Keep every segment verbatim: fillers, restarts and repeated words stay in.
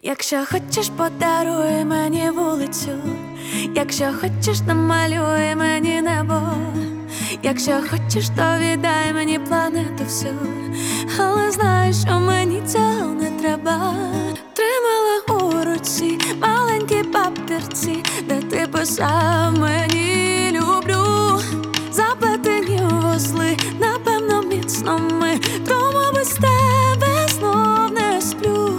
Якщо хочеш, подаруй мені вулицю, якщо хочеш, намалюй мені небо, якщо хочеш, то віддай мені планету всю, але знай, що мені цього не треба. Тримала у руці маленькі папірці, де ти писав мені люблю. Заплетені вузли, напевно, міцно ми, тому без тебе знов не сплю.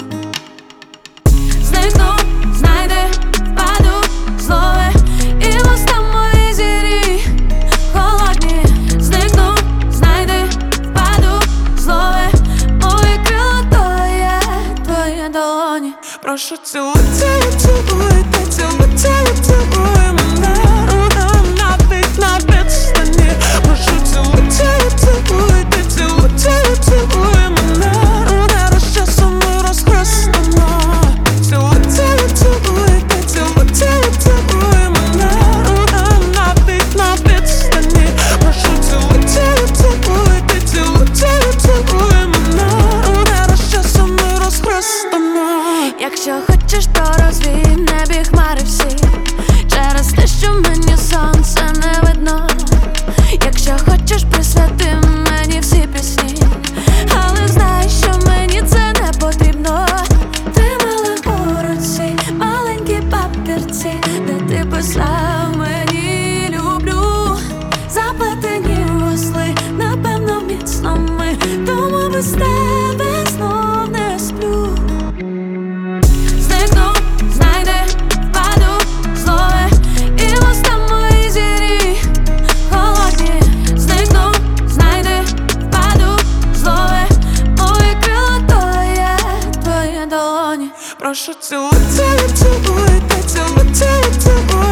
Зникну, знайди, впаду, злове, і вуста мої зірі холодні. Зникну, знайди, впаду, злове, мої крила, то є твої долоні. Прошу, цілуй, цілуй, цілуй, ти цілуй, цілуй, цілуй мене навіть на відстані. Прошу, цілуй, цілуй, цілуй, ти цілуй, цілуй, цілуй мене не розчесано, розхрестано. Цілуй, цілуй, цілуй, ти цілуй, цілуй, цілуй мене навіть на відстані. Прошу, цілуй, цілуй, цілуй, ти цілуй, цілуй, цілуй мене не розчесано, розхрестано. Якщо хочеш, то розвій в небі хмари всі, через те, що мені сонце не видно. Якщо хочеш, присвяти мені всі пісні, але знай, що мені це не потрібно. Тримала у руці маленькі папірці, де ти писав мені люблю. Заплетені вузли, напевно, міцно ми, тому без тебе знов не сплю. Зникну, знайди, впаду, злове, і вуста мої зірі холодні. Зникну, знайди, впаду, злове, мої крила, то є твої долоні. Прошу, цілуй, цілуй, цілуй, ти цілуй, цілуй, цілуй